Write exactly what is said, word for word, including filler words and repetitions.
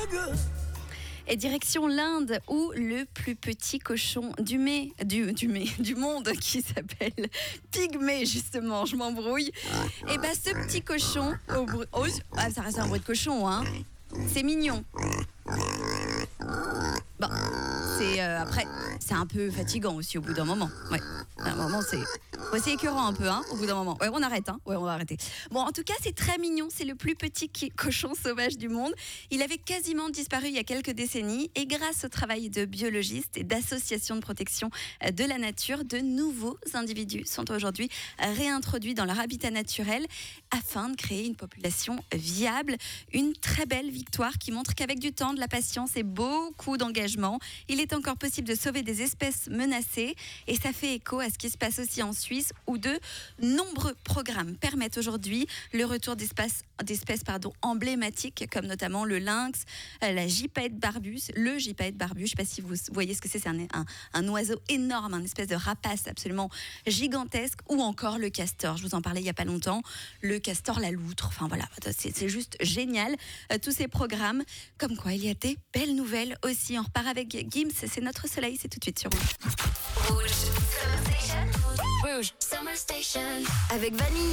Et direction l'Inde, où le plus petit cochon du, mai, du, du, mai, du monde, qui s'appelle Pygmée, justement, je m'embrouille. Et bah ce petit cochon, au bruit, oh, ah, ça reste un bruit de cochon, hein. C'est mignon. Bon, c'est euh, après, c'est un peu fatigant aussi au bout d'un moment. Ouais, à un moment c'est, ouais, c'est écœurant un peu, hein. Au bout d'un moment, ouais, on arrête, hein. Ouais, on va arrêter. Bon, en tout cas, c'est très mignon. C'est le plus petit qui- cochon sauvage du monde. Il avait quasiment disparu il y a quelques décennies, et grâce au travail de biologistes et d'associations de protection de la nature, de nouveaux individus sont aujourd'hui réintroduits dans leur habitat naturel afin de créer une population viable. Une très belle victoire qui montre qu'avec du temps, de la patience et beaucoup d'engagement, il est encore possible de sauver des espèces menacées. Et ça fait écho à ce qui se passe aussi en Suisse, où de nombreux programmes permettent aujourd'hui le retour d'espèces, d'espèces pardon, emblématiques, comme notamment le lynx, la gypaète barbus, le gypaète barbus. Je ne sais pas si vous voyez ce que c'est, c'est un, un, un oiseau énorme, un espèce de rapace absolument gigantesque, ou encore le castor. Je vous en parlais il n'y a pas longtemps, le castor, la loutre. Enfin voilà, c'est, c'est juste génial. Euh, tous ces programmes, comme quoi il y a des belles nouvelles aussi. On repart avec Gims, c'est notre soleil, c'est tout de suite sur Rouge. Rouge. Summer Station. Rouge. Summer Station. Avec Vanille.